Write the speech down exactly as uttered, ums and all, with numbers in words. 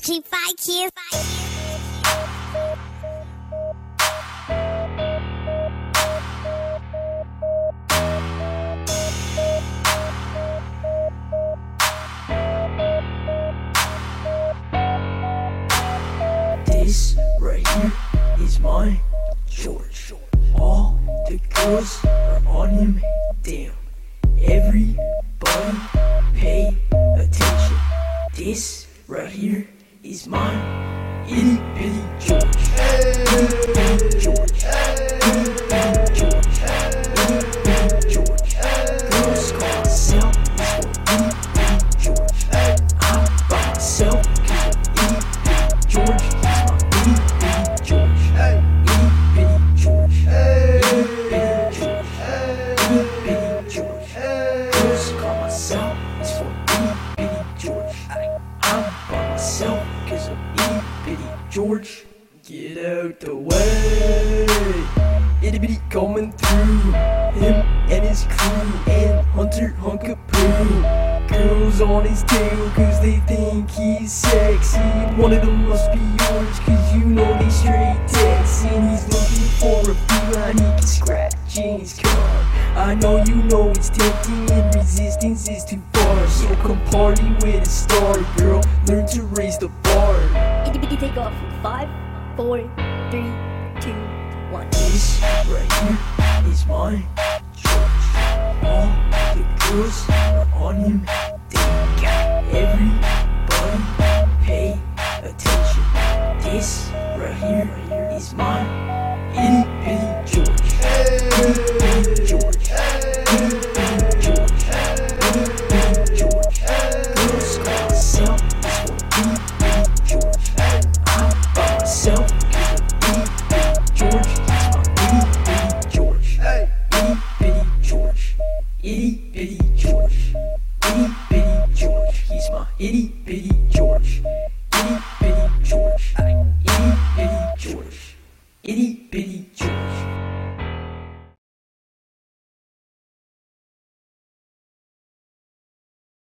G five Kids. This right here is my George. All the girls are on him, damn. Everybody pay attention. This right here is my itty bitty George. Itty bitty George. Itty bitty George. Itty bitty George. Girls call myself is for itty bitty George. I'm by myself cause I'm itty bitty George. He's my itty bitty George. Itty bitty George. Itty bitty George. Itty bitty George. Girls call myself is for itty bitty George. I'm by myself cause I'm itty bitty George. Get out the way. Itty bitty coming through. Him and his crew and Hunter Hunkapoo. Girls on his tail cause they think he's sexy. One of them must be yours cause you know they straight text. And he's looking for a feline he can scratch in his car. I know you know it's tempting and resistance is too far. So come party with a star, girl. Learn to raise the bar. Itty bitty take off. Five, four, three, two, one. This right here is my George. All the girls are on him, damn. Everybody pay attention. This right here is my itty bitty George. Itty bitty George. Itty bitty George. Itty bitty George. Girls call myself is for itty bitty George. I'm by myself cause I'm itty bitty George. He's my itty bitty George. Itty bitty George. Itty bitty George. Itty bitty George. He's my itty bitty George.